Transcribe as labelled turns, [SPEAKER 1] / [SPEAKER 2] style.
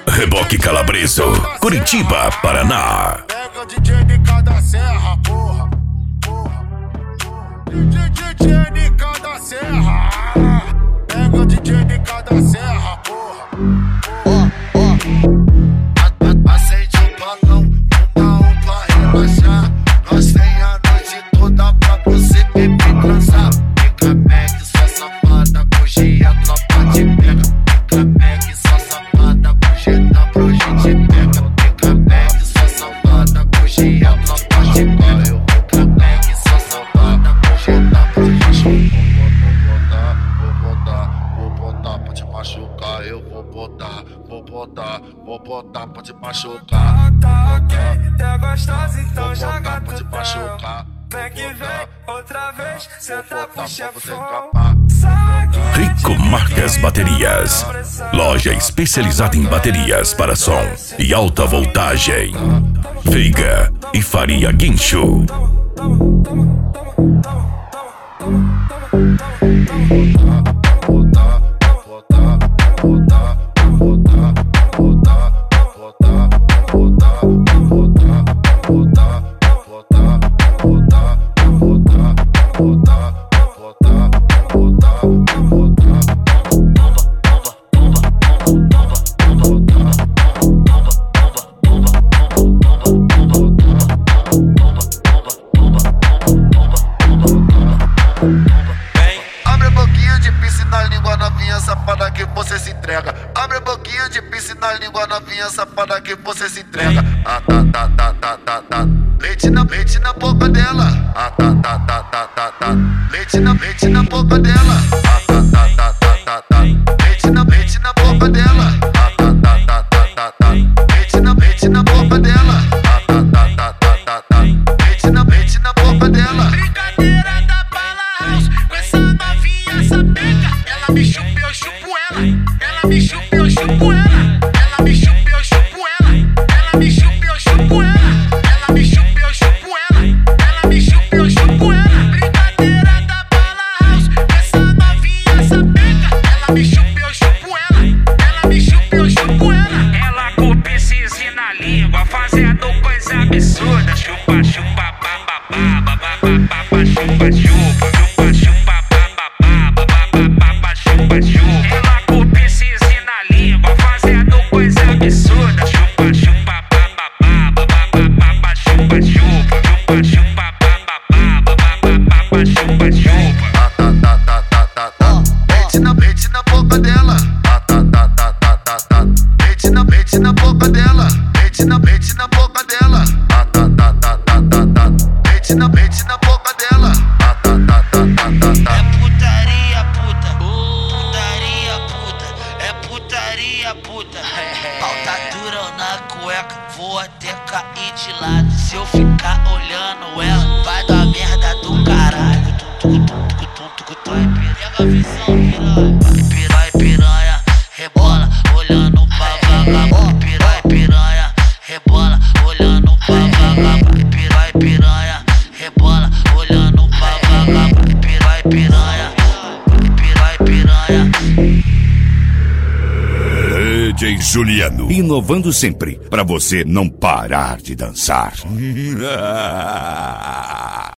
[SPEAKER 1] Reboque Calabreso, Curitiba, Paraná.
[SPEAKER 2] Pega o DJ de cada serra, porra. DJ de cada serra. Pega o DJ de cada serra, porra. Acende o balão, fuma pra relaxar. Nós tem a noite toda pra você beber transar. Fica Meg, sua safada, hoje a tropa te pega. Fica Meg, sua safada, hoje dá pra hoje te pega. Fica Meg, sua safada, hoje a tropa te pega. Fica Meg, sua safada, hoje dá pra hoje te pega. Vou botar pra te machucar. Eu vou botar pra te machucar.
[SPEAKER 3] Tá ok, tá gostosa, então joga
[SPEAKER 2] pra te
[SPEAKER 3] tudo.
[SPEAKER 2] machucar.
[SPEAKER 3] Vem que vem, outra vez, senta pro chefão.
[SPEAKER 1] Rico Marcas Baterias, loja especializada em baterias para som e alta voltagem. Veiga e Faria Guincho.
[SPEAKER 2] Abre a boquinha de piscina, língua novinha, safada que você se entrega. Abre a boquinha de piscina, língua novinha, safada que você se entrega. Ah, tá. Leite na boca dela. Ah, tá. Leite na boca dela. Ah, tá. Leite na boca dela. Ah, tá. Leite na boca dela. Ah, tá. Leite na boca dela.
[SPEAKER 3] Brincadeira da Bala House, com essa novinha, essa pega. Ela me chupa, eu chupo ela. Ela me chupa, eu chupo ela. Ela me chupa, eu chupo ela. Ela me chupa, eu chupo ela. Ela me chupa, eu chupo ela. Ela me chupa, eu chupo ela. Brincadeira da Bala House, com essa novinha, essa pega. Ela me chupa, eu chupo ela. Ela me chupa, eu chupo ela. Ela com o piscizinho na língua, fazendo coisa absurda. Chupa, chupa, bababá, chupa, chupa, bababá, chupa, chupa. Ela com o piscizinho na língua, fazendo coisa absurda. Chupa, chupa, bababá, chupa, chupa, bababá, chupa, chupa.
[SPEAKER 2] Leite na boca dela. Ah, tá. Leite na boca dela. Leite na boca dela. Ah, tá. Leite na boca dela. Ah, tá.
[SPEAKER 4] É putaria, puta. Putaria, puta. É putaria, puta. Pauta dura na cueca, vou até cair de lado. Se eu ficar olhando ela, vai dar merda do caralho. Pega a visão, piranha, piranha, rebola, olhando pra vagabunda. Piranha, rebola, olhando pra vagabunda. Piranha, rebola, olhando pra vagabunda. Piranha.
[SPEAKER 1] DJ Juliano, inovando sempre, pra você não parar de dançar.